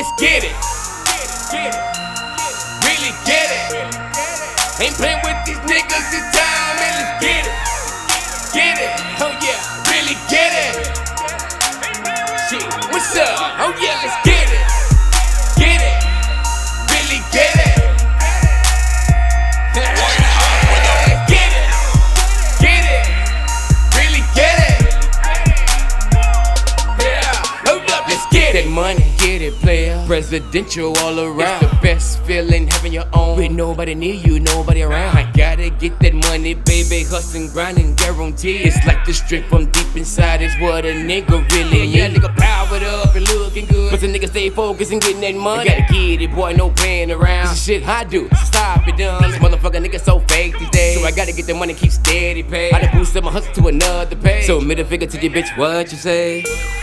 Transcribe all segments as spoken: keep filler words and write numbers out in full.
let's get it. Get it. Really get it. Ain't playing with these niggas this time, man, let's get it. Get it. Oh yeah, really get it. Shit, what's up? Oh yeah, let's get it. Get it. Really get it. Get it. Get it. Really get it. Yeah. Hold up, let's get it. That money, get it, player. Presidential all around. It's the best feeling having your own. With nobody near you, nobody around. I gotta get that money, baby. Hustling, grinding, guaranteed. It's like the strength from deep inside is what a nigga really need. Yeah, nigga powered up and looking good, but the nigga stay focused and getting that money. I gotta get it, boy, no playing around. This is shit I do, so stop it, done. This motherfucker nigga so fake these days, so I gotta get the money, keep steady pay. I done boosted my hustle to another page. So middle finger to your bitch, what you say?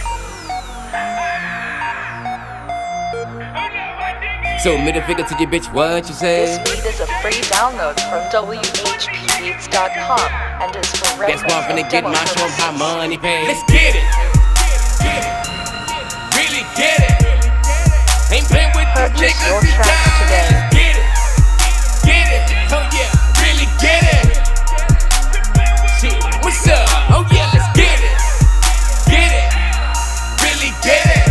So middle finger to your bitch, what you say? This beat is a free download from W H P beats dot com and is for That's why I'm finna get demo my show purposes. how money pays. Let's get it. Get it. Really get it. Ain't playing with these Purchase niggas your this tracks time. today. Let's get it. Get it. Oh yeah, really get it. Shit, what's up? Oh yeah, let's get it. Get it. Really get it.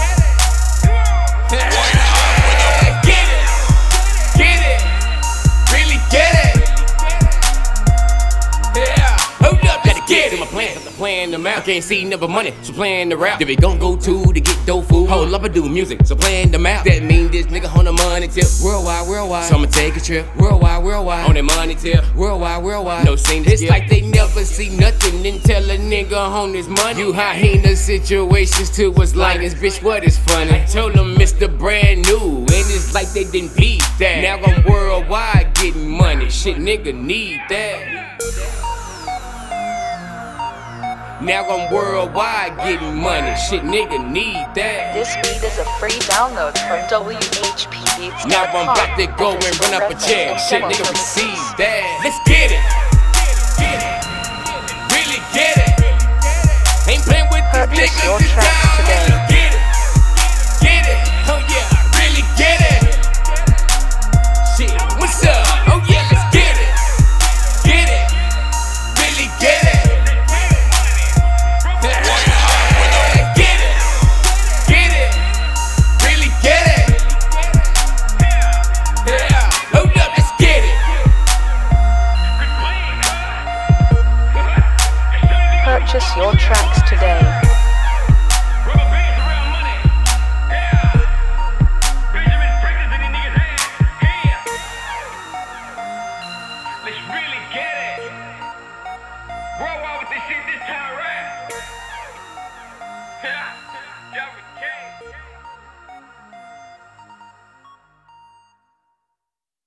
Playing them out. I can't see never money, so playing the rap. Then we gon' go to to get dope food. Hold up, I do music, so playing them out. That mean this nigga on the money tip. Worldwide, worldwide. So I'ma take a trip. Worldwide, worldwide. On that money tip. Worldwide, worldwide. No scene. It's like they never see nothing until a nigga on his money. You hyena situations to us lions, bitch. What is funny? I told them it's the brand new, and it's like they didn't beat that. Now I'm worldwide getting money. Shit, nigga need that. Now I'm worldwide getting money. Shit, nigga need that. This beat is a free download from W H P beats dot com. Now I'm about to go and run up a check. Shit, nigga receive that. Let's get it. Get it. Really get it. Ain't playing with these Purchase niggas your this tracks time. today. Let's get it. Get it. Oh yeah, really get it. Shit, what's up? Oh yeah, let's get it. Get it. Really get it. Purchase your tracks today.